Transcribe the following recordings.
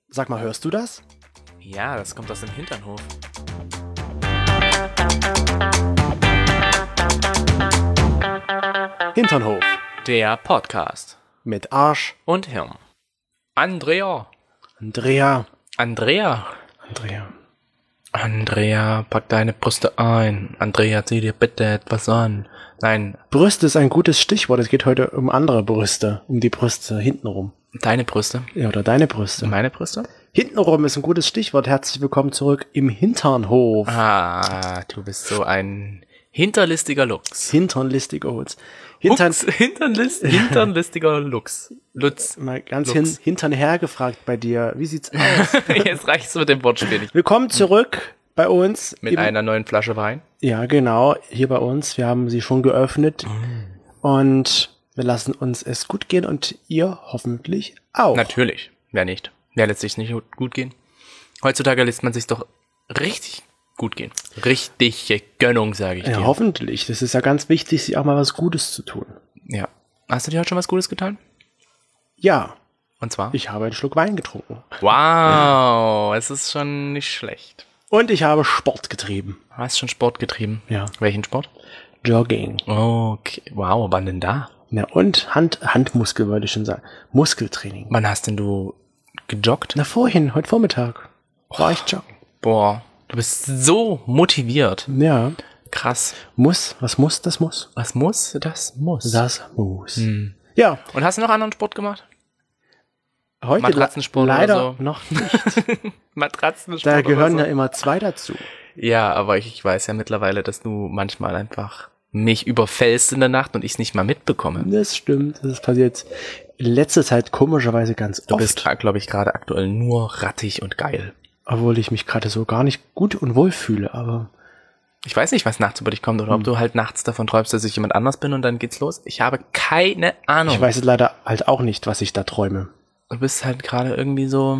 Sag mal, hörst du das? Ja, das kommt aus dem Hinternhof. Hinternhof. Der Podcast. Mit Arsch. Und Hirn. Andrea. Andrea. Pack deine Brüste ein. Andrea, zieh dir bitte etwas an. Nein. Brüste ist ein gutes Stichwort. Es geht heute um andere Brüste. Um die Brüste hintenrum. Deine Brüste? Ja, oder deine Brüste. Meine Brüste? Hintenrum ist ein gutes Stichwort. Herzlich willkommen zurück im Hinternhof. Ah, du bist so ein hinterlistiger Lux. Hinternlistiger Hutz. Hinternlistiger Lux. Lutz. Mal ganz Lux. hintern hergefragt bei dir. Wie sieht's aus? Jetzt reicht's mit dem Wortspiel nicht. Willkommen zurück bei uns. Mit einer neuen Flasche Wein. Ja, genau. Hier bei uns. Wir haben sie schon geöffnet. Und wir lassen uns es gut gehen und ihr hoffentlich auch. Natürlich. Wer nicht? Wer lässt sich nicht gut gehen? Heutzutage lässt man sich doch richtig gut gehen. Richtige Gönnung, sage ich Ja, dir. hoffentlich. Das ist ja ganz wichtig, sich auch mal was Gutes zu tun. Ja. Hast du dir heute schon was Gutes getan? Ja, Und zwar? ich habe einen Schluck Wein getrunken. Wow, es ist schon nicht schlecht. Und ich habe Sport getrieben. Hast du schon Sport getrieben? Ja. Welchen Sport? Jogging. Okay. Wow, wann denn da? Ja, und Handmuskel, wollte ich schon sagen. Muskeltraining. Wann hast denn du gejoggt? Na, vorhin, heute Vormittag. War ich joggen. Boah, du bist so motiviert. Ja. Krass. Was muss, das muss. Was muss? Das muss. Das muss. Ja, Und hast du noch anderen Sport gemacht? heute Matratzensport leider oder so? noch nicht. Matratzensport Da gehören oder ja immer zwei dazu. Ja, aber ich weiß ja mittlerweile, dass du manchmal einfach mich überfällst in der Nacht und ich es nicht mal mitbekomme. Das stimmt. Das passiert in letzter Zeit komischerweise ganz Du oft. bist, glaube ich, gerade aktuell nur rattig und geil. Obwohl ich mich gerade so gar nicht gut und wohl fühle, aber Ich weiß nicht, was nachts über dich kommt oder ob du halt nachts davon träumst, dass ich jemand anders bin und dann geht's los. Ich habe keine Ahnung. ich weiß jetzt leider halt auch nicht, was ich da träume. Du bist halt gerade irgendwie so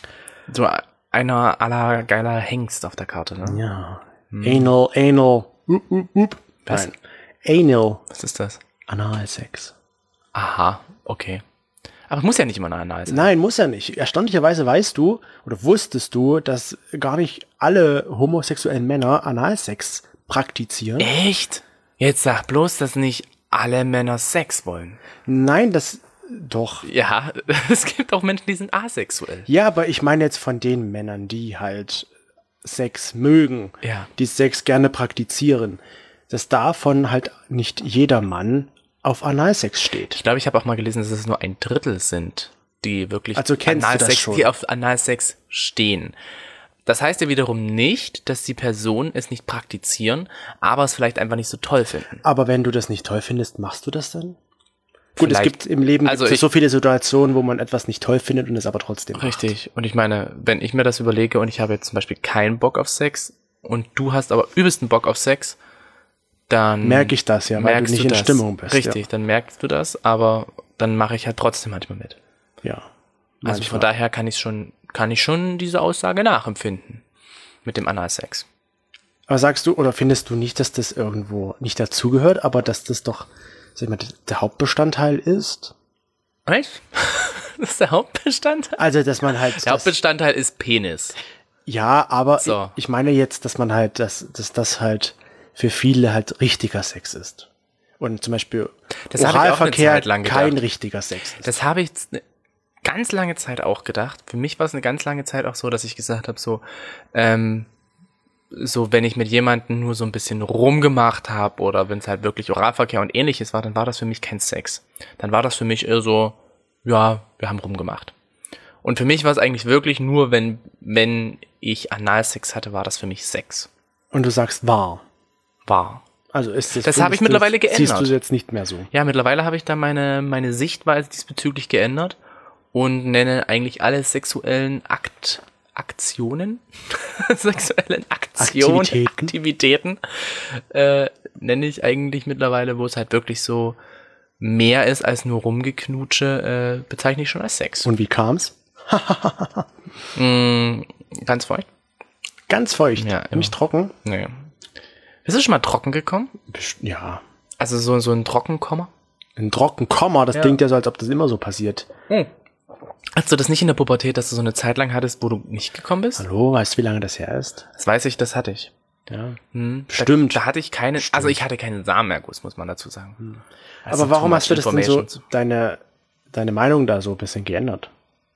einer aller geiler Hengst auf der Karte, ne? Ja. Anal. Was? Nein. Anal. Was ist das? Analsex. Aha, okay. Aber muss ja nicht immer anal sein. Nein, muss ja nicht. Erstaunlicherweise weißt du oder wusstest du, dass gar nicht alle homosexuellen Männer Analsex praktizieren. Echt? Jetzt sag bloß, dass nicht alle Männer Sex wollen. Nein, das doch. Ja, es gibt auch Menschen, die sind asexuell. Ja, aber ich meine jetzt von den Männern, die halt Sex mögen, Ja. die Sex gerne praktizieren, dass davon halt nicht jeder Mann auf Analsex steht. Ich glaube, ich habe auch mal gelesen, dass es nur 1/3 sind, die wirklich Also kennst du das schon? die auf Analsex stehen. Das heißt ja wiederum nicht, dass die Personen es nicht praktizieren, aber es vielleicht einfach nicht so toll finden. Aber wenn du das nicht toll findest, machst du das dann? Gut, es Vielleicht- gibt im Leben also gibt es ich- so viele Situationen, wo man etwas nicht toll findet und es aber trotzdem macht. Richtig. Und ich meine, wenn ich mir das überlege und ich habe jetzt zum Beispiel keinen Bock auf Sex und du hast aber übelsten Bock auf Sex, dann Merke ich das ja, weil du merkst nicht in das. Stimmung bist. Richtig, dann merkst du das, aber dann mache ich halt trotzdem manchmal mit. Ja. Also von daher kann ich schon diese Aussage nachempfinden mit dem Analsex. Aber sagst du, oder findest du nicht, dass das irgendwo nicht dazugehört, aber dass das doch, sag ich mal, der Hauptbestandteil ist? Echt? Das ist der Hauptbestandteil? Also, dass man halt. Der Hauptbestandteil ist Penis. Ja, aber So. ich meine jetzt, dass man halt, dass das halt für viele halt richtiger Sex ist. Und zum Beispiel Das habe ich auch eine Oralverkehr Zeit lang kein gedacht. richtiger Sex ist. Das habe ich eine ganz lange Zeit auch gedacht. Für mich war es eine ganz lange Zeit auch so, dass ich gesagt habe, so wenn ich mit jemandem nur so ein bisschen rumgemacht habe oder wenn es halt wirklich Oralverkehr und ähnliches war, dann war das für mich kein Sex. Dann war das für mich eher so, ja, wir haben rumgemacht. Und für mich war es eigentlich wirklich nur, wenn ich Analsex hatte, war das für mich Sex. Und du sagst wahr. War. Also ist es. Das habe ich mittlerweile geändert. Siehst du jetzt nicht mehr so. Ja, mittlerweile habe ich da meine Sichtweise diesbezüglich geändert und nenne eigentlich alle sexuellen Aktionen, Aktivitäten nenne ich eigentlich mittlerweile, wo es halt wirklich so mehr ist als nur Rumgeknutsche, bezeichne ich schon als Sex. Und wie kam's? Ganz feucht? Ganz feucht. Ja, Nicht trocken. Naja. Bist du schon mal trocken gekommen? Ja. Also so ein Trockenkomma? Ein Trockenkomma, das klingt ja so, als ob das immer so passiert. Hast du das nicht in der Pubertät, dass du so eine Zeit lang hattest, wo du nicht gekommen bist? Hallo, weißt du, wie lange das her ist? Das weiß ich, das hatte ich. Ja. Stimmt. Da hatte ich keine, also ich hatte keinen Samenerguss, muss man dazu sagen. Also aber warum hast du das denn so, information. deine Meinung da so ein bisschen geändert?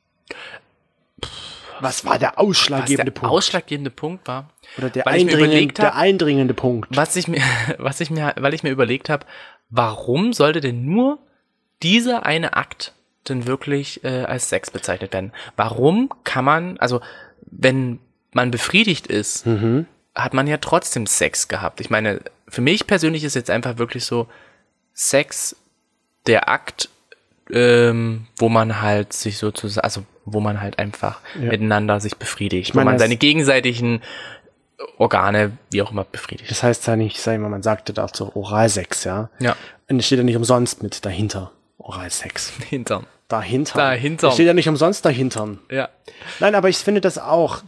Was war der ausschlaggebende Punkt? Der ausschlaggebende Punkt war, Oder der weil ich mir überlegt habe, eindringende Punkt. weil ich mir überlegt habe, warum sollte denn nur dieser eine Akt denn wirklich als Sex bezeichnet werden? Warum kann man, also wenn man befriedigt ist, hat man ja trotzdem Sex gehabt. Ich meine, für mich persönlich ist jetzt einfach wirklich so Sex der Akt, wo man halt sich sozusagen, also wo man halt einfach miteinander sich befriedigt, wo man seine gegenseitigen Organe, wie auch immer, befriedigt. Das heißt ja nicht, sag ich mal, man sagte dazu Oralsex, ja? Ja. Und es steht ja nicht umsonst mit dahinter. Oralsex. Hintern. Dahinter. Dahinter. Es steht ja nicht umsonst dahinter. Ja. Nein, aber ich finde das auch,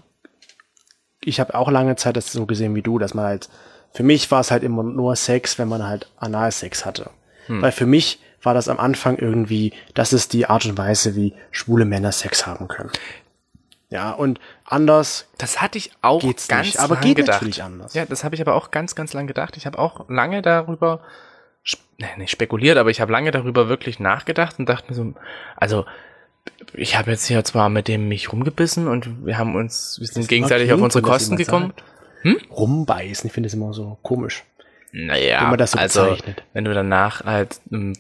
ich habe auch lange Zeit das so gesehen wie du, dass man halt, für mich war es halt immer nur Sex, wenn man halt Analsex hatte. Weil für mich war das am Anfang irgendwie, das ist die Art und Weise, wie schwule Männer Sex haben können. Ja, und anders Das hatte ich auch geht's ganz nicht, aber lang geht gedacht. natürlich anders. Ja, das habe ich aber auch ganz, ganz lang gedacht. Ich habe auch lange darüber, nicht spekuliert, aber ich habe lange darüber wirklich nachgedacht und dachte mir so, also ich habe jetzt hier zwar mit dem mich rumgebissen und wir sind gegenseitig auf unsere Kosten gekommen. Rumbeißen, ich finde das immer so komisch. Naja, Wenn man das so also bezeichnet. wenn du danach halt einen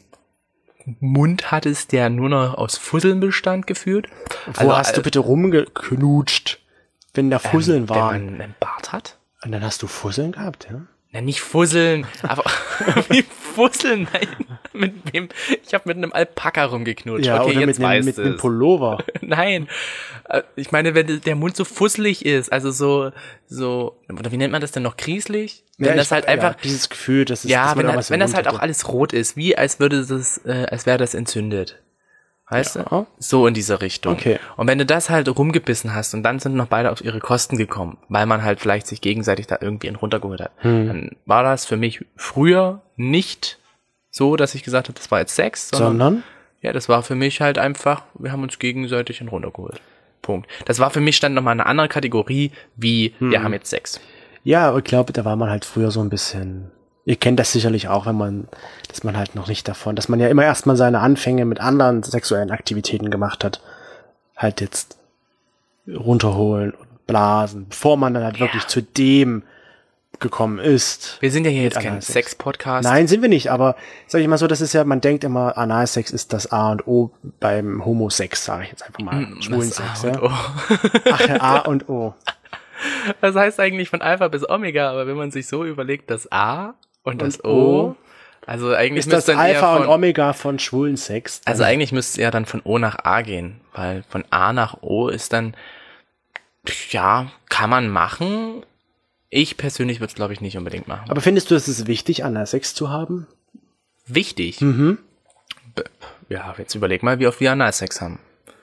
Mund hattest, der nur noch aus Fusseln bestand, geführt. Wo hast du bitte rumgeknutscht, wenn da Fusseln waren? Wenn man einen Bart hat? Und dann hast du Fusseln gehabt, ja? Na, nicht Fusseln, aber wie Fusseln? Nein, mit wem? Ich habe mit einem Alpaka rumgeknutscht. Ja, okay, oder jetzt mit einem Pullover. Nein, ich meine, wenn der Mund so fusselig ist, also so, oder wie nennt man das denn noch, grieselig? Wenn das halt einfach, dieses Gefühl, dass es, ja, dass wenn das halt auch alles rot ist, wie als wäre das entzündet. Weißt du? So in dieser Richtung. Okay. Und wenn du das halt rumgebissen hast und dann sind noch beide auf ihre Kosten gekommen, weil man halt vielleicht sich gegenseitig da irgendwie einen runtergeholt hat, dann war das für mich früher nicht so, dass ich gesagt habe, das war jetzt Sex, sondern ja, das war für mich halt einfach, wir haben uns gegenseitig einen runtergeholt. Punkt. Das war für mich dann nochmal eine andere Kategorie, wie wir haben jetzt Sex. Ja, aber ich glaube, da war man halt früher so ein bisschen, ihr kennt das sicherlich auch, dass man halt noch nicht davon, dass man ja immer erstmal seine Anfänge mit anderen sexuellen Aktivitäten gemacht hat, halt jetzt runterholen und blasen, bevor man dann halt wirklich zu dem gekommen ist. Wir sind ja hier jetzt kein Analsex. Sex-Podcast. Nein, sind wir nicht, aber sag ich mal so, das ist ja, man denkt immer, Analsex ist das A und O beim Homosex, sage ich jetzt einfach mal. Schwulensex, ja. Ach, A und O. Das heißt eigentlich von Alpha bis Omega, aber wenn man sich so überlegt, das A und das O, also eigentlich ist das müsste Alpha und Omega von Schwulensex. Also eigentlich müsste es ja dann von O nach A gehen, weil von A nach O ist dann, ja, kann man machen. Ich persönlich würde es, glaube ich, nicht unbedingt machen. Aber findest du, es ist wichtig, Analsex zu haben? Wichtig? Ja, jetzt überleg mal, wie oft wir Analsex haben.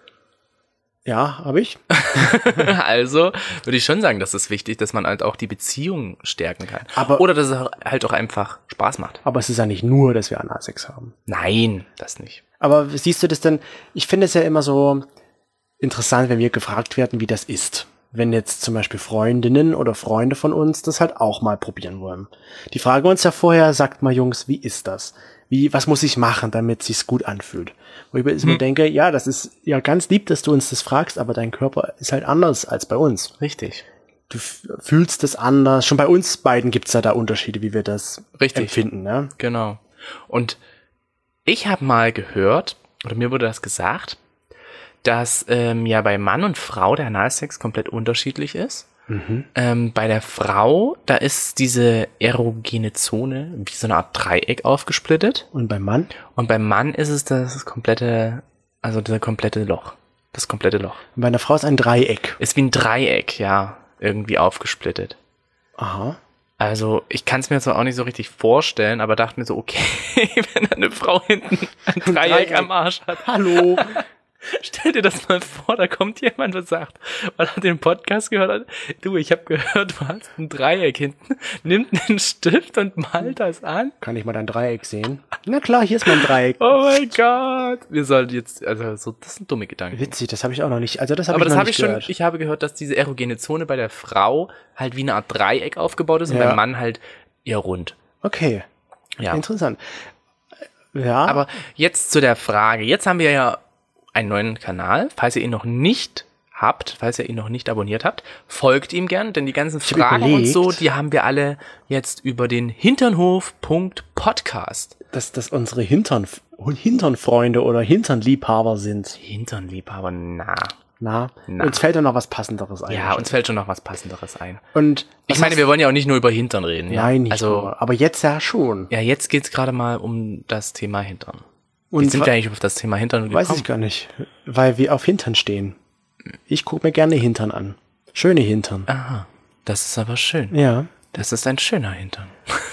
Ja, habe ich. Also würde ich schon sagen, dass es wichtig, dass man halt auch die Beziehung stärken kann. Oder dass es halt auch einfach Spaß macht. Aber es ist ja nicht nur, dass wir Analsex haben. Nein, das nicht. Aber siehst du das denn, ich finde es ja immer so interessant, wenn wir gefragt werden, wie das ist. Wenn jetzt zum Beispiel Freundinnen oder Freunde von uns das halt auch mal probieren wollen. Die fragen uns ja vorher, sagt mal Jungs, wie ist das? Was muss ich machen, damit es sich gut anfühlt? Wo ich mir denke, ja, das ist ja ganz lieb, dass du uns das fragst, aber dein Körper ist halt anders als bei uns. Richtig. Du fühlst das anders. Schon bei uns beiden gibt's ja da Unterschiede, wie wir das empfinden. Ne? Genau. Und ich habe mal gehört, oder mir wurde das gesagt, dass ja bei Mann und Frau der Analsex komplett unterschiedlich ist. Bei der Frau, da ist diese erogene Zone wie so eine Art Dreieck aufgesplittet. Und beim Mann? Und beim Mann ist es das komplette Loch. Das komplette Loch. Und bei einer Frau ist ein Dreieck. Ist wie ein Dreieck, ja, irgendwie aufgesplittet. Aha. Also, ich kann es mir jetzt auch nicht so richtig vorstellen, aber dachte mir so, okay, wenn eine Frau hinten ein Dreieck am Arsch hat. Hallo. Stell dir das mal vor, da kommt jemand und sagt, weil er den Podcast gehört hat, du, ich habe gehört, du hast ein Dreieck hinten, nimmt einen Stift und malt das an. Kann ich mal dein Dreieck sehen? Na klar, hier ist mein Dreieck. Oh mein Gott. Wir sollten jetzt, also so, das sind dumme Gedanken. Witzig, das habe ich auch noch nicht, also das habe Aber ich das noch habe nicht ich gehört. schon, ich habe gehört, dass diese erogene Zone bei der Frau halt wie eine Art Dreieck aufgebaut ist und Ja. beim Mann halt eher rund. Okay, Ja. interessant. Ja, Aber jetzt zu der Frage. Jetzt haben wir ja einen neuen Kanal. Falls ihr ihn noch nicht habt, falls ihr ihn noch nicht abonniert habt, folgt ihm gern, denn die ganzen hab Fragen und überlegt. so, die haben wir alle jetzt über den Hinternhof.podcast. dass das unsere Hinternfreunde oder Hinternliebhaber sind. Hinternliebhaber, Na, Na. uns fällt ja noch was Passenderes ein. Ja, uns fällt schon noch was Passenderes ein. Und Ich meine, wir wollen ja auch nicht nur über Hintern reden. Ja? nein, nicht also, nur. Aber jetzt ja schon. ja, jetzt geht's gerade mal um das Thema Hintern. Und Wie sind wir eigentlich auf das Thema Hintern gekommen? weiß ich gar nicht, weil wir auf Hintern stehen. Ich gucke mir gerne Hintern an. Schöne Hintern. Aha, das ist aber schön. Ja. Das ist ein schöner Hintern.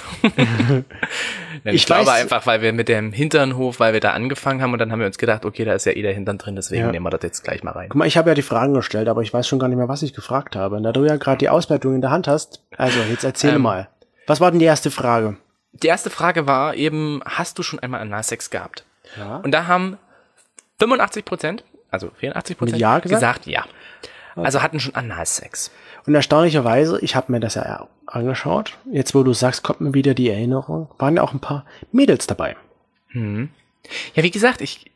Nein, Ich ich glaube weiß- einfach, weil wir mit dem Hinternhof, weil wir da angefangen haben und dann haben wir uns gedacht, okay, da ist ja eh der Hintern drin, deswegen Ja. nehmen wir das jetzt gleich mal rein. Guck mal, ich habe ja die Fragen gestellt, aber ich weiß schon gar nicht mehr, was ich gefragt habe. Und da du ja gerade die Auswertung in der Hand hast, also jetzt erzähl mal. Was war denn die erste Frage? Die erste Frage war eben, hast du schon einmal Analsex gehabt? Ja. Und da haben 85%, also 84% Mit Ja gesagt? ja. Also hatten schon Analsex. Und erstaunlicherweise, ich habe mir das ja angeschaut. Jetzt, wo du sagst, kommt mir wieder die Erinnerung. Waren ja auch ein paar Mädels dabei. Ja, wie gesagt, ich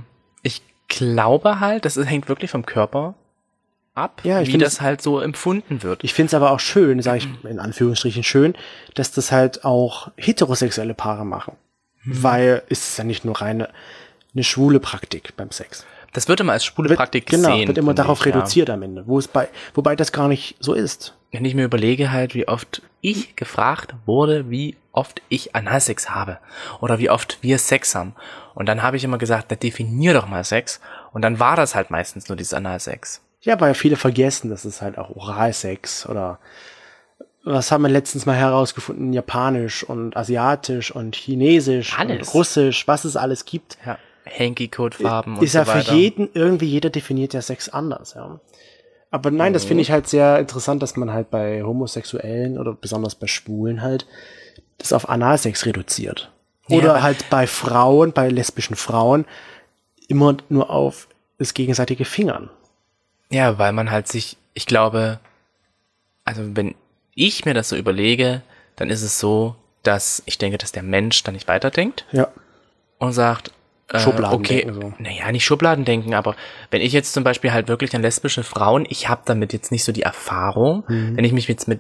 glaube halt, das hängt wirklich vom Körper ab, Ja, ich wie find das halt so empfunden wird. Ich finde es aber auch schön, sage ich in Anführungsstrichen schön, dass das halt auch heterosexuelle Paare machen. Weil es ist ja nicht nur reine eine schwule Praktik beim Sex. Das wird immer als schwule Praktik Genau, gesehen. wird immer finde darauf ich, ja. reduziert am Ende. Wobei das gar nicht so ist. Wenn ich mir überlege halt, wie oft ich gefragt wurde, wie oft ich Analsex habe oder wie oft wir Sex haben. Und dann habe ich immer gesagt, na, definier doch mal Sex. Und dann war das halt meistens nur dieses Analsex. Ja, weil viele vergessen, dass es halt auch Oralsex oder was haben wir letztens mal herausgefunden? Japanisch und Asiatisch und Chinesisch Alles. und Russisch, was es alles gibt. Ja. Hanky-Code-Farben und Ist so ja weiter. für jeden, irgendwie jeder definiert ja Sex anders, ja. Aber nein, das finde ich halt sehr interessant, dass man halt bei Homosexuellen oder besonders bei Schwulen halt das auf Analsex reduziert. Ja, Oder aber- halt bei Frauen, bei lesbischen Frauen immer nur auf das gegenseitige Fingern. Ja, weil man halt ich glaube, also wenn ich mir das so überlege, dann ist es so, dass ich denke, dass der Mensch da nicht weiterdenkt Ja. und sagt, Schubladendenken okay, so. naja, nicht Schubladendenken, aber wenn ich jetzt zum Beispiel halt wirklich an lesbische Frauen, ich habe damit jetzt nicht so die Erfahrung, wenn ich mich jetzt mit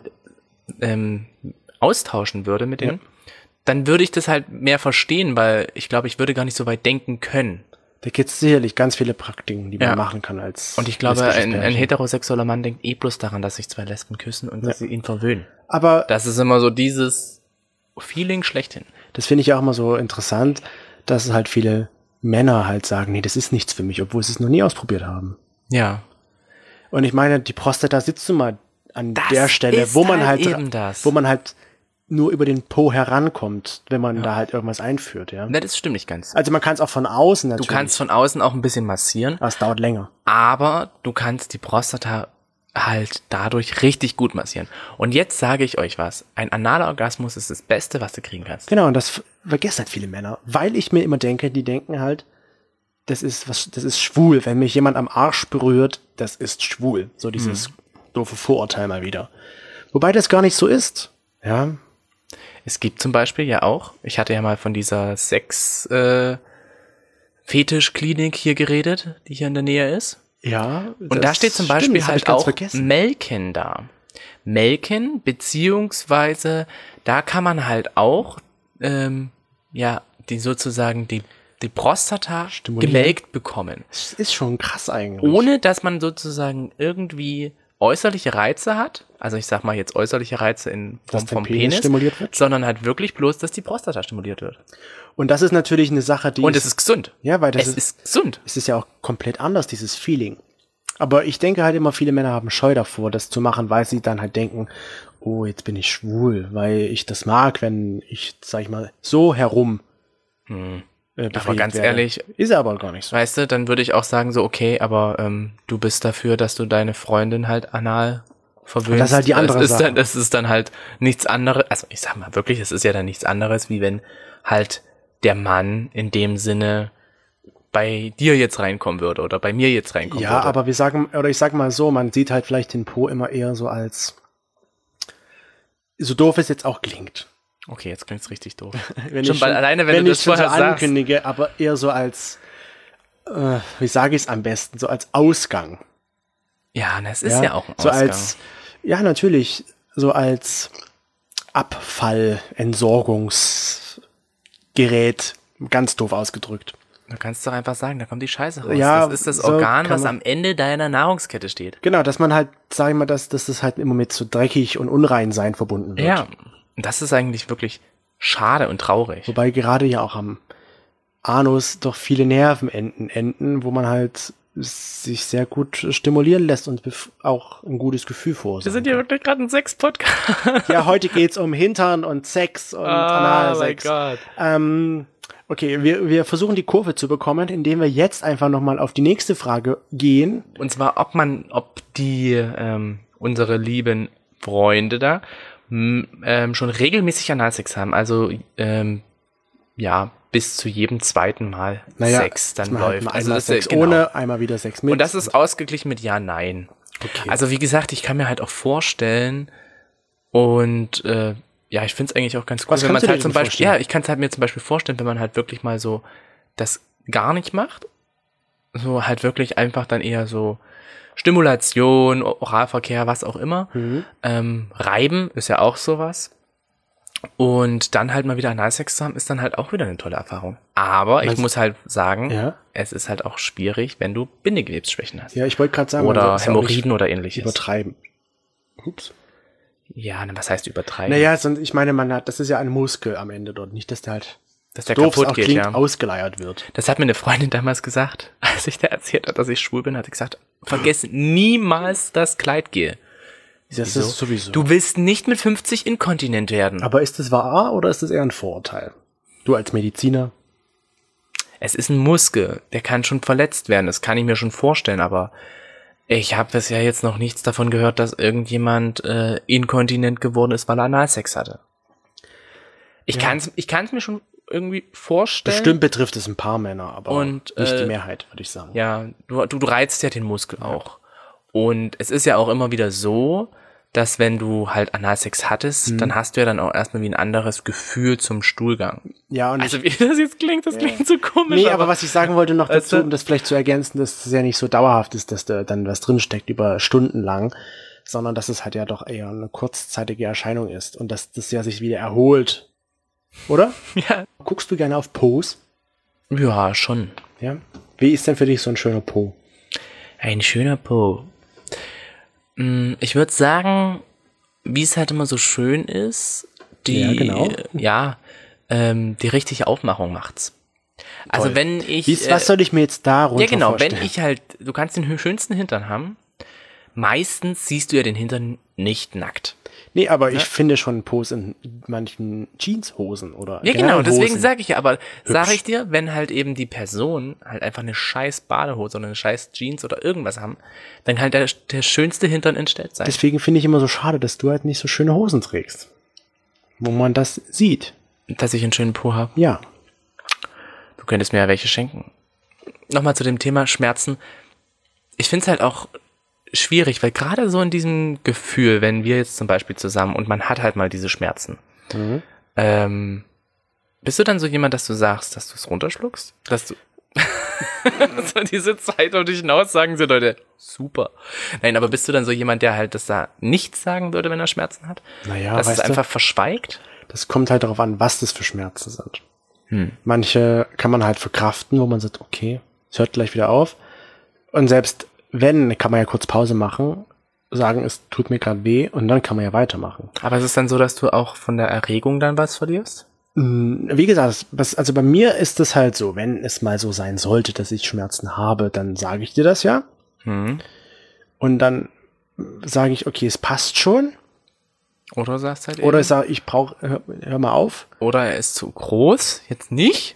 austauschen würde mit denen, dann würde ich das halt mehr verstehen, weil ich glaube, ich würde gar nicht so weit denken können. Da gibt es sicherlich ganz viele Praktiken, die man Ja. machen kann als Und ich glaube, lesbisches ein Pärchen. heterosexueller Mann denkt bloß daran, dass sich zwei Lesben küssen und dass sie ihn verwöhnen. Aber Das ist immer so dieses Feeling schlechthin. das finde ich auch immer so interessant, dass halt viele Männer halt sagen, nee, das ist nichts für mich, obwohl sie es noch nie ausprobiert haben. Ja. Und ich meine, die Prostata sitzt nun mal an Das der Stelle, ist wo man halt halt, eben das. wo man halt nur über den Po herankommt, wenn man da halt irgendwas einführt, ja. Ne, das stimmt nicht ganz. Also man kann es auch von außen Du natürlich. kannst von außen auch ein bisschen massieren, aber es dauert länger. aber du kannst die Prostata halt dadurch richtig gut massieren. Und jetzt sage ich euch was. Ein analer Orgasmus ist das Beste, was du kriegen kannst. Genau, und das vergessen halt viele Männer, weil ich mir immer denke, die denken halt, das ist schwul. Wenn mich jemand am Arsch berührt, das ist schwul. So dieses doofe Vorurteil mal wieder. Wobei das gar nicht so ist. Ja. Es gibt zum Beispiel ja auch, ich hatte ja mal von dieser Sex-Fetisch-Klinik hier geredet, die hier in der Nähe ist. Ja. Und da steht zum Beispiel das hab ich halt ganz auch vergessen. Melken da. Melken, beziehungsweise da kann man halt auch, die sozusagen die Prostata Stimulieren. gemelkt bekommen. Das ist schon krass eigentlich. Ohne, dass man sozusagen irgendwie äußerliche Reize hat. Also ich sag mal jetzt äußerliche Reize in Dass Form der vom Penis Penis, stimuliert wird? sondern halt wirklich bloß, dass die Prostata stimuliert wird. Und das ist natürlich eine Sache, die Und es ist gesund. ja, weil das Es ist gesund. es ist ja auch komplett anders, dieses Feeling. Aber ich denke halt immer, viele Männer haben Scheu davor, das zu machen, weil sie dann halt denken, oh, jetzt bin ich schwul, weil ich das mag, wenn ich, sag ich mal, so herum Aber ganz ehrlich, ist er aber gar nicht so. weißt du, dann würde ich auch sagen so, okay, aber du bist dafür, dass du deine Freundin halt anal verwöhnst. Das ist halt die andere Sache. Das ist dann halt nichts anderes, also ich sag mal wirklich, es ist ja dann nichts anderes, wie wenn halt der Mann in dem Sinne bei dir jetzt reinkommen würde oder bei mir jetzt reinkommen würde. Ja, aber ich sag mal so, man sieht halt vielleicht den Po immer eher so als, so doof es jetzt auch klingt. Okay, jetzt klingt's richtig doof. Alleine, wenn du das vorher so ankündige, aber eher so als, wie sage ich es am besten, so als Ausgang. Ja, das ist ja auch ein so Ausgang. Ja, natürlich, so als Abfall, Entsorgungsgerät, ganz doof ausgedrückt. Du kannst doch einfach sagen, da kommt die Scheiße raus. Ja, das ist das so Organ, was am Ende deiner Nahrungskette steht. Genau, dass man halt, sag ich mal, dass das halt immer mit so dreckig und unrein sein verbunden wird. Ja, das ist eigentlich wirklich schade und traurig. Wobei gerade ja auch am Anus doch viele Nervenenden enden, wo man halt sich sehr gut stimulieren lässt und auch ein gutes Gefühl vorsagt. Wir sind hier wirklich gerade ein Sex-Podcast. Ja, heute geht's um Hintern und Sex und Analsex. Oh mein Gott. Okay, wir versuchen die Kurve zu bekommen, indem wir jetzt einfach nochmal auf die nächste Frage gehen. Und zwar, ob die unsere lieben Freunde da schon regelmäßig Analsex haben. Also ja, bis zu jedem zweiten Mal Sex dann läuft. Also das Sex ohne, einmal wieder Sex mit. Und das ist ausgeglichen mit Ja, Nein. Okay. Also wie gesagt, ich kann mir halt auch vorstellen und ja, ich finde es eigentlich auch ganz cool, wenn man halt zum Beispiel, ja, ich kann es halt mir zum Beispiel vorstellen, wenn man halt wirklich mal so das gar nicht macht, so halt wirklich einfach dann eher so Stimulation, Oralverkehr, was auch immer, Reiben ist ja auch sowas und dann halt mal wieder Analsex zu haben, ist dann halt auch wieder eine tolle Erfahrung. Aber ich muss halt sagen, es ist halt auch schwierig, wenn du Bindegewebsschwächen hast. Ja, ich wollte gerade sagen, oder Hämorrhoiden oder ähnliches. Übertreiben. Ups. Ja, was heißt übertreiben? Naja, ich meine, das ist ja ein Muskel am Ende dort, nicht, dass der halt kaputt geht, klingt, ausgeleiert wird. Das hat mir eine Freundin damals gesagt, als ich da erzählt hat, dass ich schwul bin, hat sie gesagt, vergiss niemals das Kleidgel. Das ist sowieso. Du willst nicht mit 50 inkontinent werden. Aber ist das wahr oder ist das eher ein Vorurteil? Du als Mediziner? Es ist ein Muskel, der kann schon verletzt werden, das kann ich mir schon vorstellen, aber ich habe bisher jetzt noch nichts davon gehört, dass irgendjemand inkontinent geworden ist, weil er Analsex hatte. Ich kann's mir schon irgendwie vorstellen. Bestimmt betrifft es ein paar Männer, aber nicht die Mehrheit, würde ich sagen. Ja, du reizt ja den Muskel auch. Und es ist ja auch immer wieder so, dass wenn du halt Analsex hattest, dann hast du ja dann auch erstmal wie ein anderes Gefühl zum Stuhlgang. Ja, und also wie das jetzt klingt, das klingt so komisch. Nee, aber was ich sagen wollte noch dazu, um das vielleicht zu ergänzen, dass es ja nicht so dauerhaft ist, dass da dann was drinsteckt über Stunden lang, sondern dass es halt ja doch eher eine kurzzeitige Erscheinung ist und dass das ja sich wieder erholt. Oder? Ja. Guckst du gerne auf Po's? Ja, schon. Ja. Wie ist denn für dich so ein schöner Po? Ein schöner Po. Ich würde sagen, wie es halt immer so schön ist, die richtige Aufmachung macht's. Also wenn ich... was soll ich mir jetzt darunter vorstellen? Wenn ich halt, du kannst den schönsten Hintern haben, meistens siehst du ja den Hintern nicht nackt. Nee, aber ich finde schon Pos in manchen Jeanshosen oder ja, genau, deswegen sage ich ja, aber sage ich dir, wenn halt eben die Person halt einfach eine scheiß Badehose oder eine scheiß Jeans oder irgendwas haben, dann kann halt der schönste Hintern entstellt sein. Deswegen finde ich immer so schade, dass du halt nicht so schöne Hosen trägst. Wo man das sieht. Dass ich einen schönen Po habe? Ja. Du könntest mir ja welche schenken. Nochmal zu dem Thema Schmerzen. Ich finde es halt auch schwierig, weil gerade so in diesem Gefühl, wenn wir jetzt zum Beispiel zusammen und man hat halt mal diese Schmerzen, bist du dann so jemand, dass du sagst, dass du es runterschluckst? Dass du so diese Zeit um dich hinaus sagen sie Leute, super. Nein, aber bist du dann so jemand, der halt das da nichts sagen würde, wenn er Schmerzen hat? Naja, dass es einfach verschweigt? Das kommt halt darauf an, was das für Schmerzen sind. Manche kann man halt verkraften, wo man sagt, okay, es hört gleich wieder auf. Und selbst wenn, kann man ja kurz Pause machen, sagen, es tut mir gerade weh und dann kann man ja weitermachen. Aber ist es dann so, dass du auch von der Erregung dann was verlierst? Wie gesagt, also bei mir ist es halt so, wenn es mal so sein sollte, dass ich Schmerzen habe, dann sage ich dir das ja. Und dann sage ich, okay, es passt schon. Oder sagst halt Oder ich sage, hör mal auf. Oder er ist zu groß, jetzt nicht.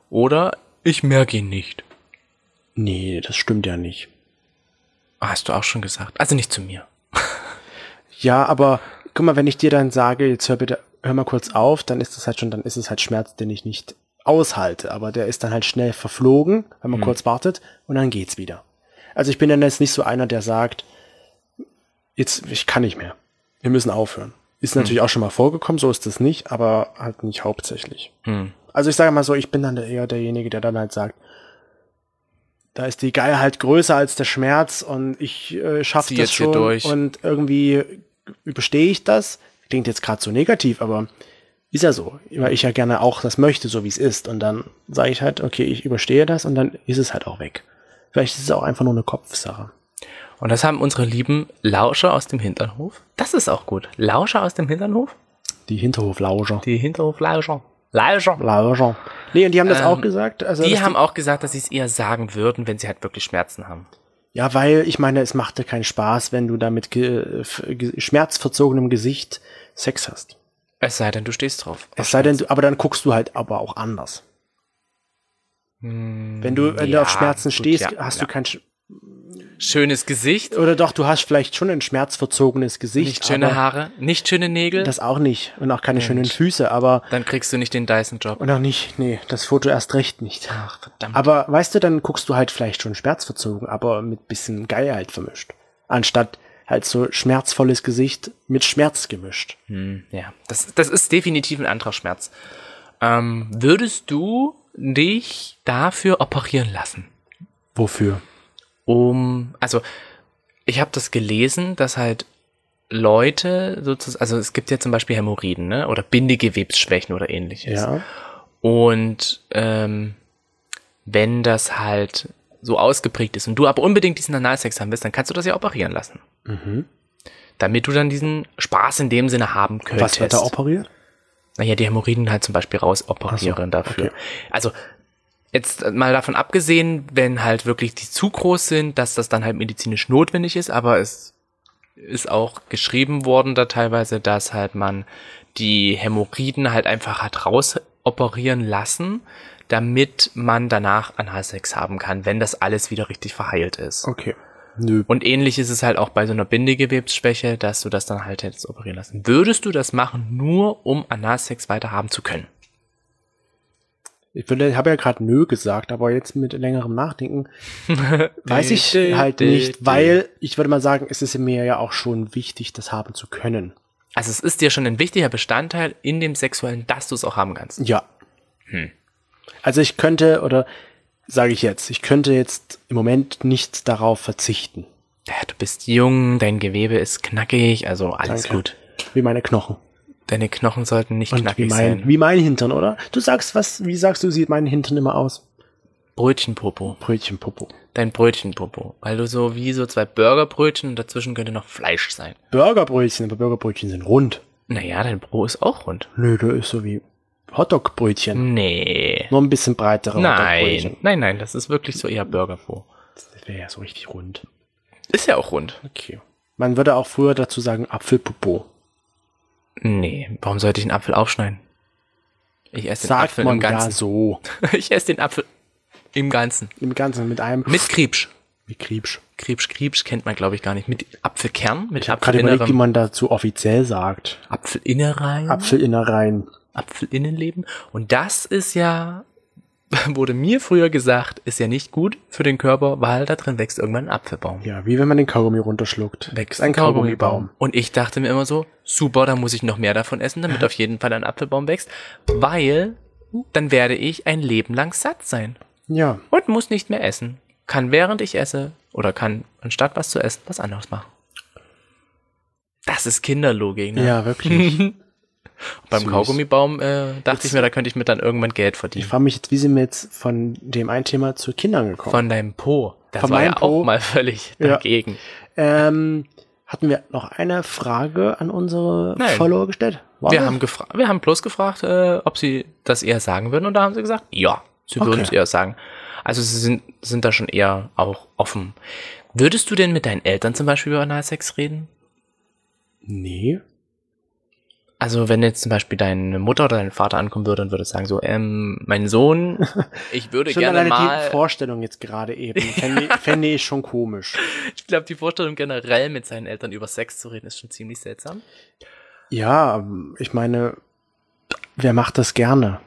Oder ich merke ihn nicht. Nee, das stimmt ja nicht. Hast du auch schon gesagt. Also nicht zu mir. Ja, aber guck mal, wenn ich dir dann sage, jetzt hör mal kurz auf, dann ist es halt Schmerz, den ich nicht aushalte. Aber der ist dann halt schnell verflogen, wenn man kurz wartet und dann geht's wieder. Also ich bin dann jetzt nicht so einer, der sagt, ich kann nicht mehr. Wir müssen aufhören. Ist natürlich auch schon mal vorgekommen, so ist das nicht, aber halt nicht hauptsächlich. Also ich sage mal so, ich bin dann eher derjenige, der dann halt sagt, da ist die Geilheit größer als der Schmerz und ich schaffe das schon durch. Und irgendwie überstehe ich das. Klingt jetzt gerade so negativ, aber ist ja so, weil ich ja gerne auch das möchte, so wie es ist. Und dann sage ich halt, okay, ich überstehe das und dann ist es halt auch weg. Vielleicht ist es auch einfach nur eine Kopfsache. Und das haben unsere lieben Lauscher aus dem Hinternhof. Das ist auch gut. Lauscher aus dem Hinternhof? Die Hinterhoflauscher. Die Hinterhoflauscher. Lauscher. Nee, und die haben das auch gesagt. Also, die haben auch gesagt, dass sie es eher sagen würden, wenn sie halt wirklich Schmerzen haben. Ja, weil, ich meine, es macht ja keinen Spaß, wenn du da mit schmerzverzogenem Gesicht Sex hast. Es sei denn, du stehst drauf. Es sei denn, aber dann guckst du halt aber auch anders. Wenn du auf Schmerzen stehst, hast du kein schönes Gesicht. Oder doch, du hast vielleicht schon ein schmerzverzogenes Gesicht. Nicht schöne Haare, nicht schöne Nägel. Das auch nicht. Und auch keine schönen Füße, aber... Dann kriegst du nicht den Dyson-Job. Und auch nicht, nee, das Foto erst recht nicht. Ach, verdammt. Aber, weißt du, dann guckst du halt vielleicht schon schmerzverzogen, aber mit bisschen Geilheit vermischt. Anstatt halt so schmerzvolles Gesicht mit Schmerz gemischt. Ja, das ist definitiv ein anderer Schmerz. Würdest du dich dafür operieren lassen? Wofür? Also ich habe das gelesen, dass halt Leute sozusagen, also es gibt ja zum Beispiel Hämorrhoiden, ne? Oder Bindegewebsschwächen oder ähnliches. Ja. Und wenn das halt so ausgeprägt ist und du aber unbedingt diesen Analsex haben willst, dann kannst du das ja operieren lassen. Damit du dann diesen Spaß in dem Sinne haben könntest. Was wird da operiert? Naja, die Hämorrhoiden halt zum Beispiel rausoperieren dafür. Okay. Also jetzt mal davon abgesehen, wenn halt wirklich die zu groß sind, dass das dann halt medizinisch notwendig ist, aber es ist auch geschrieben worden da teilweise, dass halt man die Hämorrhoiden halt einfach hat rausoperieren lassen, damit man danach Analsex haben kann, wenn das alles wieder richtig verheilt ist. Okay. Nö. Und ähnlich ist es halt auch bei so einer Bindegewebsschwäche, dass du das dann halt hättest operieren lassen. Würdest du das machen, nur um Analsex weiter haben zu können? Ich habe ja gerade nö gesagt, aber jetzt mit längerem Nachdenken weiß ich halt nicht, weil ich würde mal sagen, es ist mir ja auch schon wichtig, das haben zu können. Also es ist dir schon ein wichtiger Bestandteil in dem Sexuellen, dass du es auch haben kannst. Ja. Also ich könnte, oder sage ich jetzt, ich könnte jetzt im Moment nicht darauf verzichten. Ja, du bist jung, dein Gewebe ist knackig, also alles Danke. gut. Wie meine Knochen. Deine Knochen sollten nicht Und knackig sein. Wie mein Hintern, oder? Du sagst wie sagst du, sieht mein Hintern immer aus? Brötchenpopo. Brötchenpopo. Dein Brötchenpopo. Weil du so wie so zwei Burgerbrötchen und dazwischen könnte noch Fleisch sein. Burgerbrötchen, aber Burgerbrötchen sind rund. Naja, dein Bro ist auch rund. Nö, der ist so wie Hotdog-Brötchen. Nee. Nur ein bisschen breitere Hotdog-Brötchen. Nein, das ist wirklich so eher Burgerpo. Das wäre ja so richtig rund. Ist ja auch rund. Okay. Man würde auch früher dazu sagen Apfelpopo. Nee, warum sollte ich einen Apfel aufschneiden? Ich esse den Sagt Apfel man im Ganzen. Ja so. Ich esse den Apfel im Ganzen. Im Ganzen mit einem... Mit Kriebsch. Mit Kriebsch. Kriebsch kennt man, glaube ich, gar nicht. Mit Apfelkern, mit Ich habe gerade überlegt, wie man dazu offiziell sagt. Apfelinnereien. Apfelinnereien. Apfelinnenleben. Und das ist ja, wurde mir früher gesagt, ist ja nicht gut für den Körper, weil da drin wächst irgendwann ein Apfelbaum. Ja, wie wenn man den Kaugummi runterschluckt. Wächst ein Kaugummibaum. Und ich dachte mir immer so, super, da muss ich noch mehr davon essen, damit auf jeden Fall ein Apfelbaum wächst, weil dann werde ich ein Leben lang satt sein. Ja. Und muss nicht mehr essen. Kann während ich esse oder kann anstatt was zu essen, was anderes machen. Das ist Kinderlogik, ne? Ja, wirklich. Beim Kaugummibaum dachte ich mir, da könnte ich mir dann irgendwann Geld verdienen. Ich frage mich jetzt, wie sind wir jetzt von dem einen Thema zu Kindern gekommen? Von deinem Po. Das von war meinem ja Po. Auch mal völlig dagegen. Hatten wir noch eine Frage an unsere Follower gestellt? Wir haben bloß gefragt, ob sie das eher sagen würden, und da haben sie gesagt, ja, sie würden es eher sagen. Also sie sind da schon eher auch offen. Würdest du denn mit deinen Eltern zum Beispiel über Analsex reden? Nee. Also wenn jetzt zum Beispiel deine Mutter oder dein Vater ankommen würde und würde sagen so, mein Sohn, ich würde Schon gerne alleine mal... die Vorstellung jetzt gerade eben, fände ich schon komisch. Ich glaube, die Vorstellung generell mit seinen Eltern über Sex zu reden, ist schon ziemlich seltsam. Ja, ich meine, wer macht das gerne?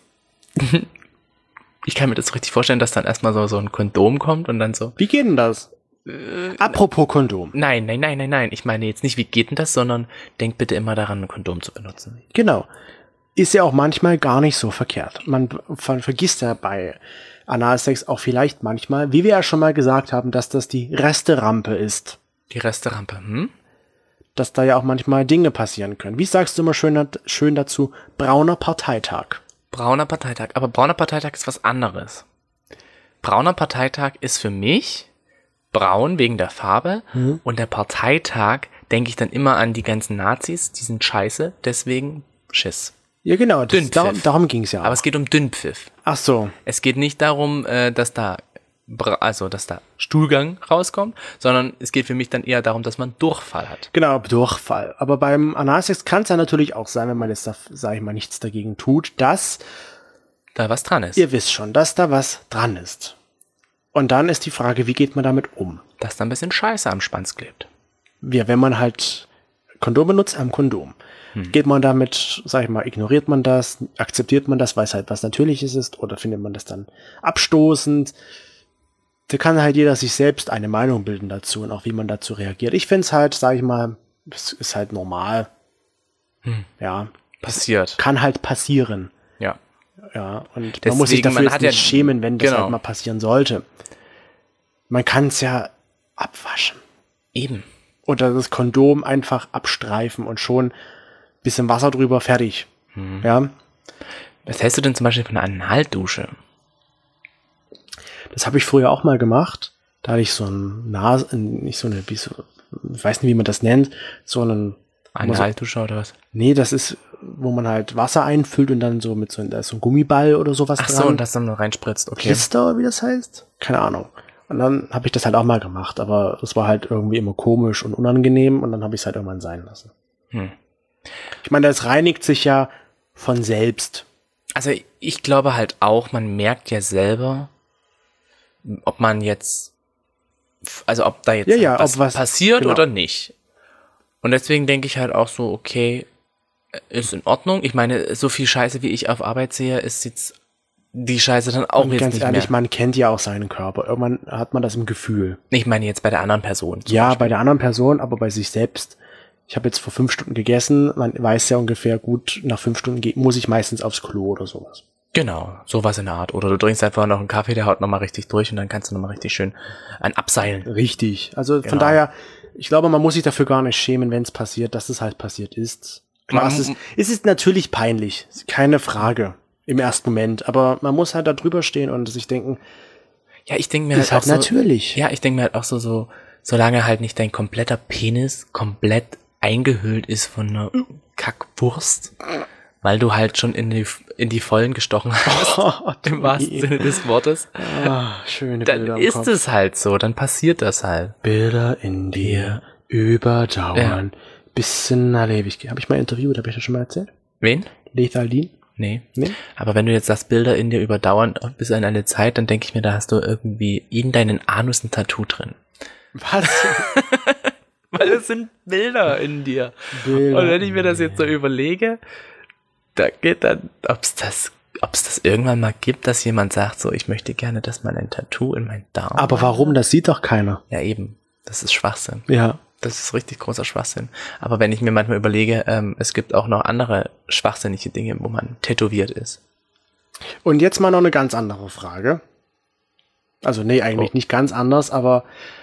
Ich kann mir das richtig vorstellen, dass dann erstmal so ein Kondom kommt und dann so... Wie geht denn das? Apropos Kondom. Nein. Ich meine jetzt nicht, wie geht denn das, sondern denk bitte immer daran, ein Kondom zu benutzen. Genau. Ist ja auch manchmal gar nicht so verkehrt. Man vergisst ja bei Analsex auch vielleicht manchmal, wie wir ja schon mal gesagt haben, dass das die Resterampe ist. Die Resterampe, Dass da ja auch manchmal Dinge passieren können. Wie sagst du immer schön dazu? Brauner Parteitag. Brauner Parteitag. Aber brauner Parteitag ist was anderes. Brauner Parteitag ist für mich braun wegen der Farbe und der Parteitag denke ich dann immer an die ganzen Nazis, die sind scheiße, deswegen Schiss. Ja, genau. Darum ging es ja auch. Aber es geht um Dünnpfiff. Ach so. Es geht nicht darum, dass da Stuhlgang rauskommt, sondern es geht für mich dann eher darum, dass man Durchfall hat. Genau, Durchfall. Aber beim Analsex kann es ja natürlich auch sein, wenn man jetzt da, sag ich mal, nichts dagegen tut, dass da was dran ist. Ihr wisst schon, dass da was dran ist. Und dann ist die Frage, wie geht man damit um? Dass da ein bisschen Scheiße am Schwanz klebt. Ja, wenn man halt Kondom benutzt, am Kondom. Geht man damit, sag ich mal, ignoriert man das, akzeptiert man das, weil es halt was Natürliches ist, oder findet man das dann abstoßend? Da kann halt jeder sich selbst eine Meinung bilden dazu und auch wie man dazu reagiert. Ich finde es halt, sag ich mal, es ist halt normal. Ja. Passiert. Kann halt passieren. Ja. Ja, und deswegen, man muss sich dafür jetzt nicht schämen, wenn das genau. halt mal passieren sollte. Man kann es ja abwaschen. Eben. Oder das Kondom einfach abstreifen und schon bisschen Wasser drüber, fertig. Ja. Was hältst du denn zum Beispiel von einer Analdusche? Das habe ich früher auch mal gemacht. Da hatte ich so ein ich weiß nicht, wie man das nennt, so einen Analdusche oder was? Nee, das ist, wo man halt Wasser einfüllt und dann so da ist so ein Gummiball oder sowas dran. Ach so, dran. und das dann reinspritzt, okay. Klister, wie das heißt? Keine Ahnung. Und dann habe ich das halt auch mal gemacht, aber das war halt irgendwie immer komisch und unangenehm und dann habe ich es halt irgendwann sein lassen. Ich meine, das reinigt sich ja von selbst. Also ich glaube halt auch, man merkt ja selber, ob man jetzt, also ob da jetzt was passiert genau. Oder nicht. Und deswegen denke ich halt auch so, okay, ist in Ordnung. Ich meine, so viel Scheiße, wie ich auf Arbeit sehe, ist jetzt die Scheiße dann auch jetzt ganz nicht ehrlich, mehr. Man kennt ja auch seinen Körper. Irgendwann hat man das im Gefühl. Ich meine jetzt bei der anderen Person. Ja, bei der anderen Person, aber bei sich selbst. Ich habe jetzt vor 5 Stunden gegessen. Man weiß ja ungefähr, gut, nach 5 Stunden muss ich meistens aufs Klo oder sowas. Genau, sowas in der Art. Oder du trinkst einfach noch einen Kaffee, der haut nochmal richtig durch und dann kannst du nochmal richtig schön abseilen. Richtig. Also Von daher, ich glaube, man muss sich dafür gar nicht schämen, wenn es passiert, dass es halt passiert ist. Klar, es ist natürlich peinlich. Keine Frage. Im ersten Moment, aber man muss halt da drüber stehen und sich denken, ja, ich denke mir halt auch so, natürlich. Ja, ich denke mir halt auch so, solange halt nicht dein kompletter Penis komplett eingehüllt ist von einer Kackwurst, weil du halt schon in die Vollen gestochen hast, im wahrsten Sinne des Wortes. Schöne dann Bilder ist Kopf. Es halt so, dann passiert das halt. Bilder in dir überdauern, bis in alle Ewigkeit. Habe ich mal interviewt, habe ich das schon mal erzählt? Wen? Lethaldin? Nee. Aber wenn du jetzt sagst, Bilder in dir überdauern bis an eine Zeit, dann denke ich mir, da hast du irgendwie in deinen Anus ein Tattoo drin. Was? Weil es sind Bilder in dir. Bilder. Und wenn ich mir das jetzt so überlege, da geht dann, ob es das irgendwann mal gibt, dass jemand sagt, so, ich möchte gerne, dass man ein Tattoo in meinen Darm. Aber warum? Das sieht doch keiner. Ja, eben. Das ist Schwachsinn. Ja. Das ist richtig großer Schwachsinn. Aber wenn ich mir manchmal überlege, es gibt auch noch andere schwachsinnige Dinge, wo man tätowiert ist. Und jetzt mal noch eine ganz andere Frage. Also nee, eigentlich nicht ganz anders, aber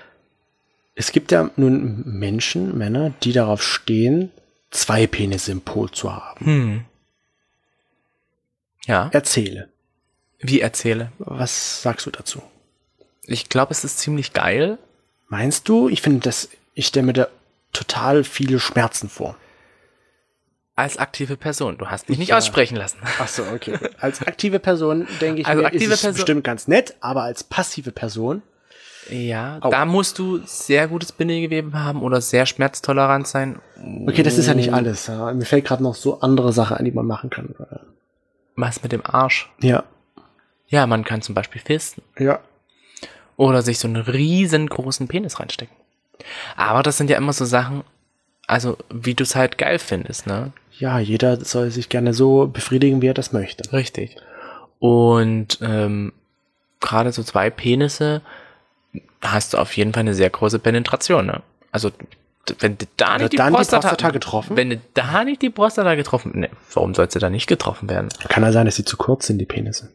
es gibt ja nun Männer, die darauf stehen, 2 Penisse im Po zu haben. Ja. Erzähle. Wie erzähle? Was sagst du dazu? Ich glaube, es ist ziemlich geil. Meinst du? Ich stelle mir da total viele Schmerzen vor. Als aktive Person. Du hast mich nicht aussprechen lassen. Ach so, okay. Als aktive Person denke ich also mir, ist es bestimmt ganz nett, aber als passive Person Ja, Au. da musst du sehr gutes Bindegewebe haben oder sehr schmerztolerant sein. Okay, das ist ja nicht alles. Ja. Mir fällt gerade noch so andere Sachen ein, die man machen kann. Was mit dem Arsch? Ja, Ja, man kann zum Beispiel fisten ja. oder sich so einen riesengroßen Penis reinstecken. Aber das sind ja immer so Sachen, also wie du es halt geil findest, ne? Ja, jeder soll sich gerne so befriedigen, wie er das möchte. Richtig. Und gerade so 2 Penisse hast du auf jeden Fall eine sehr große Penetration, ne? Also wenn du da nicht die Prostata getroffen? Wenn du da nicht die Prostata getroffen, ne, warum soll sie da nicht getroffen werden? Kann ja sein, dass sie zu kurz sind, die Penisse.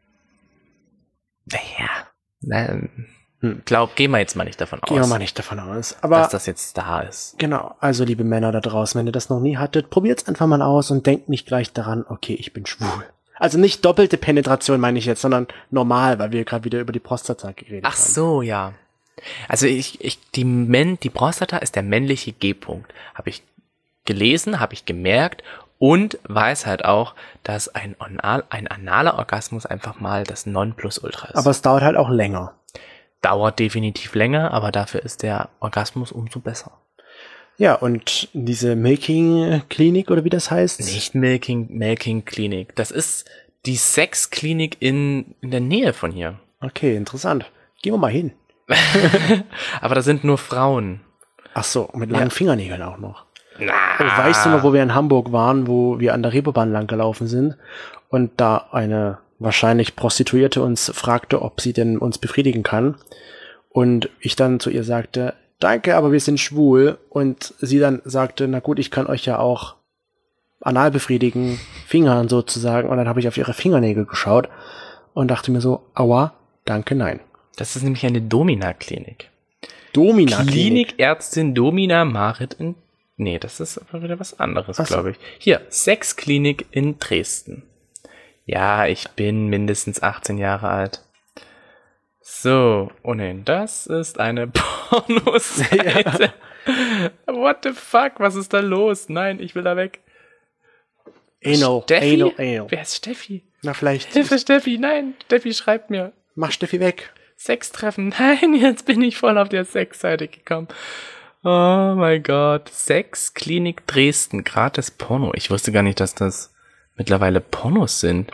Naja, gehen wir jetzt mal nicht davon aus. Gehen wir mal nicht davon aus. Aber dass das jetzt da ist. genau, also liebe Männer da draußen, wenn ihr das noch nie hattet, probiert's einfach mal aus und denkt nicht gleich daran, okay, ich bin schwul. Also nicht doppelte Penetration meine ich jetzt, sondern normal, weil wir gerade wieder über die Prostata geredet haben. Ach so, ja. Also die Prostata ist der männliche G-Punkt. Habe ich gelesen, habe ich gemerkt und weiß halt auch, dass ein analer Orgasmus einfach mal das Nonplusultra ist. Aber es dauert halt auch länger. Dauert definitiv länger, aber dafür ist der Orgasmus umso besser. Ja, und diese Milking-Klinik oder wie das heißt? Nicht Milking-Klinik. Das ist die Sexklinik in der Nähe von hier. Okay, interessant. Gehen wir mal hin. Aber da sind nur Frauen. Ach so, mit langen Fingernägeln auch noch. Na. Oh, weißt du noch, wo wir in Hamburg waren, wo wir an der Reeperbahn lang gelaufen sind und da eine wahrscheinlich Prostituierte uns fragte, ob sie denn uns befriedigen kann und ich dann zu ihr sagte, danke, aber wir sind schwul und sie dann sagte, na gut, ich kann euch ja auch anal befriedigen, Fingern sozusagen und dann habe ich auf ihre Fingernägel geschaut und dachte mir so, aua, danke, nein. Das ist nämlich eine Domina-Klinik. Domina-Klinik? Klinikärztin Domina Marit in... Nee, das ist aber wieder was anderes, glaube ich. Hier, Sexklinik in Dresden. Ja, ich bin mindestens 18 Jahre alt. So, oh nein, das ist eine Pornoseite. Ja. What the fuck, was ist da los? Nein, ich will da weg. Steffi? Wer ist Steffi? Na, vielleicht. Hilfe, Steffi, nein, Steffi schreibt mir. Mach Steffi weg. Sextreffen, nein, jetzt bin ich voll auf der Sexseite gekommen. Oh mein Gott. Sexklinik Dresden, gratis Porno. Ich wusste gar nicht, dass das mittlerweile Pornos sind.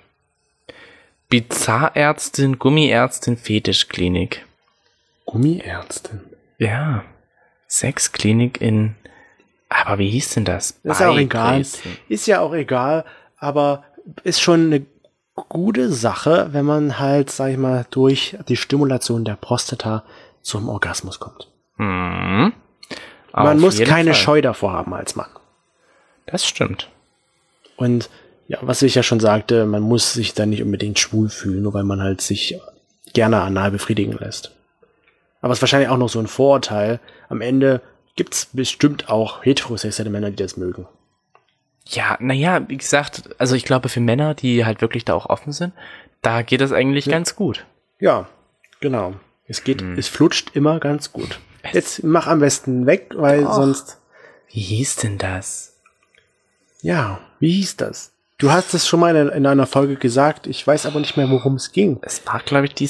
Bizarrärztin, Gummiärztin, Fetischklinik. Gummiärztin? Ja. Sexklinik in... Aber wie hieß denn das? Ist ja auch egal. Ist ja auch egal, aber ist schon eine gute Sache, wenn man halt, sag ich mal, durch die Stimulation der Prostata zum Orgasmus kommt. Mhm. Man muss keine Scheu davor haben als Mann. Das stimmt. Und ja, was ich ja schon sagte, man muss sich da nicht unbedingt schwul fühlen, nur weil man halt sich gerne anal befriedigen lässt. Aber es ist wahrscheinlich auch noch so ein Vorurteil. Am Ende gibt's bestimmt auch heterosexuelle Männer, die das mögen. Ja, naja, wie gesagt, also ich glaube für Männer, die halt wirklich da auch offen sind, da geht das eigentlich ganz gut. Ja, genau. Es flutscht immer ganz gut. Jetzt mach am besten weg, weil sonst... Wie hieß denn das? Ja, wie hieß das? Du hast es schon mal in einer Folge gesagt, ich weiß aber nicht mehr, worum es ging. Es war, glaube ich, die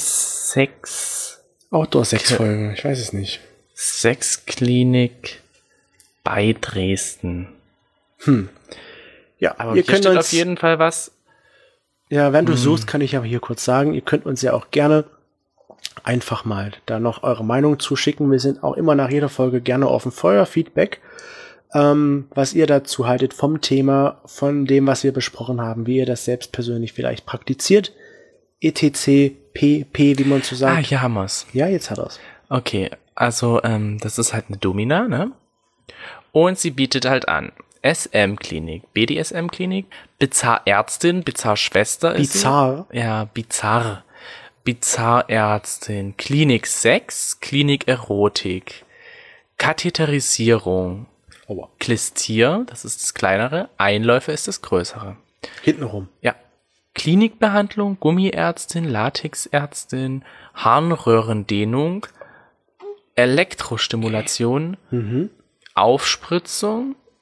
Outdoor-Sex-Folge, ich weiß es nicht. Sexklinik bei Dresden. Ja, aber ihr hier könnt steht uns auf jeden Fall was. Ja, wenn du suchst, kann ich aber hier kurz sagen, ihr könnt uns ja auch gerne einfach mal da noch eure Meinung zuschicken. Wir sind auch immer nach jeder Folge gerne offen für euer Feedback, was ihr dazu haltet vom Thema, von dem, was wir besprochen haben, wie ihr das selbst persönlich vielleicht praktiziert. etc. pp, wie man so sagt. Ah, hier haben wir's. Ja, jetzt hat er's. Okay, also das ist halt eine Domina, ne? Und sie bietet halt an SM-Klinik, BDSM-Klinik, Bizarrärztin, Bizarrschwester ist Bizarr? sie. Ja, bizarr. Bizarrärztin, Klinik Sex, Klinik Erotik, Katheterisierung, Klistier, das ist das kleinere, Einläufe ist das größere. Hintenrum. Ja. Klinikbehandlung, Gummiärztin, Latexärztin, Harnröhrendehnung, Elektrostimulation, Aufspritzung,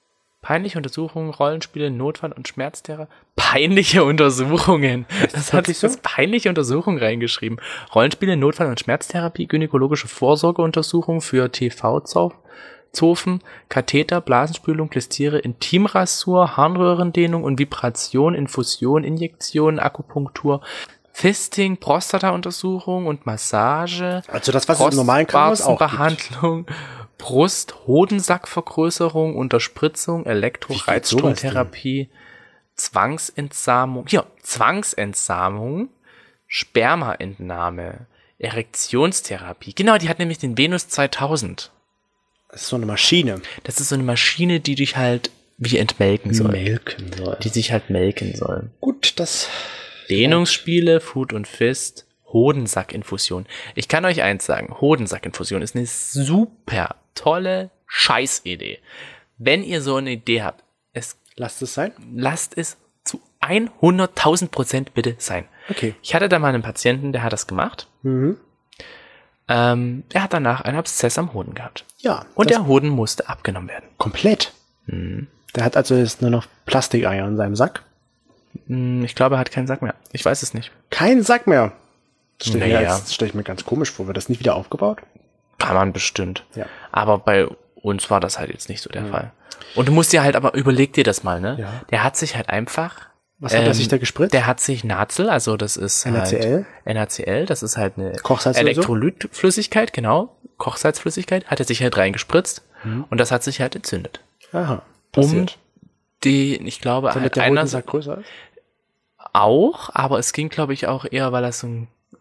Peinliche Untersuchungen, Rollenspiele, Notfall- und Schmerztherapie. Peinliche Untersuchungen. Das hat sich so peinliche Untersuchungen reingeschrieben. Rollenspiele, Notfall- und Schmerztherapie, gynäkologische Vorsorgeuntersuchung für TV-Zofen, Katheter, Blasenspülung, Klistiere, Intimrasur, Harnröhrendehnung und Vibration, Infusion, Injektion, Akupunktur, Fisting, Prostata-Untersuchung und Massage. Also das, was es im normalen Krankenhaus auch gibt. Behandlung, Brust-Hodensackvergrößerung, Unterspritzung, Elektroreizstromtherapie, Zwangsentsamung, Zwangsentsamung, Spermaentnahme, Erektionstherapie. Genau, die hat nämlich den Venus 2000. Das ist so eine Maschine. Das ist so eine Maschine, die dich halt wie entmelken soll. Die sich halt melken soll. Gut, das... Dehnungsspiele, Food und Fist, Hodensackinfusion. Ich kann euch eins sagen, Hodensackinfusion ist eine super tolle Scheißidee. Wenn ihr so eine Idee habt, lasst es sein. Lasst es zu 100.000% bitte sein. Okay. Ich hatte da mal einen Patienten, der hat das gemacht. Mhm. Er hat danach einen Abszess am Hoden gehabt. Ja. Und der Hoden musste abgenommen werden. Komplett. Mhm. Der hat also jetzt nur noch Plastikeier in seinem Sack. Ich glaube, er hat keinen Sack mehr. Ich weiß es nicht. Kein Sack mehr. Das Naja. stelle ich mir ganz komisch vor. Wird das nicht wieder aufgebaut? Kann man bestimmt. Ja. Aber bei uns war das halt jetzt nicht so der Fall. Und du musst dir halt, aber überleg dir das mal, ne? Ja. Der hat sich halt einfach... Was hat er sich da gespritzt? Der hat sich NaCl, also das ist NaCl? Halt NaCl, das ist halt eine Kochsalz Elektrolytflüssigkeit, genau. Kochsalzflüssigkeit, hat er sich halt reingespritzt und das hat sich halt entzündet. Aha. Passiert. Ich glaube, damit der Hodensack größer ist? Auch, aber es ging, glaube ich, auch eher, weil das so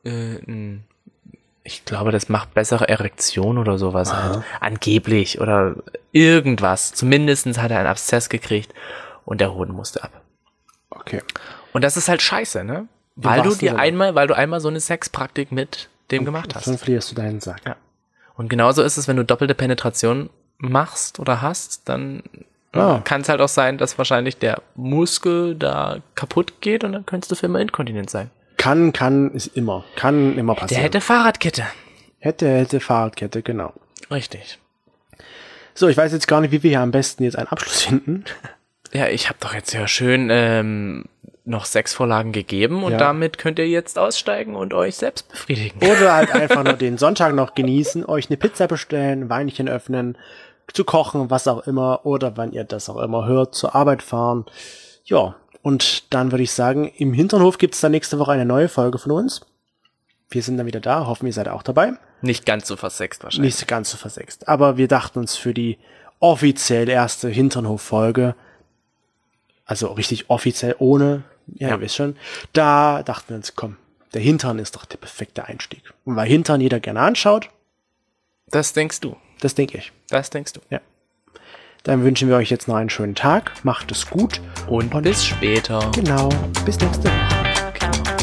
ich glaube, das macht bessere Erektion oder sowas halt. Angeblich oder irgendwas. Zumindestens hat er einen Abszess gekriegt und der Hoden musste ab. Okay. Und das ist halt scheiße, ne? Weil du einmal so eine Sexpraktik mit dem gemacht hast. Dann verlierst du deinen Sack. Ja. Und genauso ist es, wenn du doppelte Penetration machst oder hast, dann kann es halt auch sein, dass wahrscheinlich der Muskel da kaputt geht und dann könntest du für immer inkontinent sein. Kann immer passieren. Der hätte Fahrradkette. Hätte Fahrradkette, genau. Richtig. So, ich weiß jetzt gar nicht, wie wir hier am besten jetzt einen Abschluss finden. Ja, ich habe doch jetzt ja schön noch 6 Vorlagen gegeben und damit könnt ihr jetzt aussteigen und euch selbst befriedigen. Oder halt einfach nur den Sonntag noch genießen, euch eine Pizza bestellen, ein Weinchen öffnen, zu kochen, was auch immer, oder wenn ihr das auch immer hört, zur Arbeit fahren. Ja, und dann würde ich sagen, im Hinternhof gibt es dann nächste Woche eine neue Folge von uns. Wir sind dann wieder da, hoffen, ihr seid auch dabei. Nicht ganz so versext wahrscheinlich. Nicht ganz so versext, aber wir dachten uns für die offiziell erste Hinternhof-Folge, also richtig offiziell, ohne, ihr wisst schon, da dachten wir uns, komm, der Hintern ist doch der perfekte Einstieg. Und weil Hintern jeder gerne anschaut. Das denkst du. Das denke ich. Das denkst du. Ja. Dann wünschen wir euch jetzt noch einen schönen Tag. Macht es gut. Und bis später. Genau. Bis nächste Woche.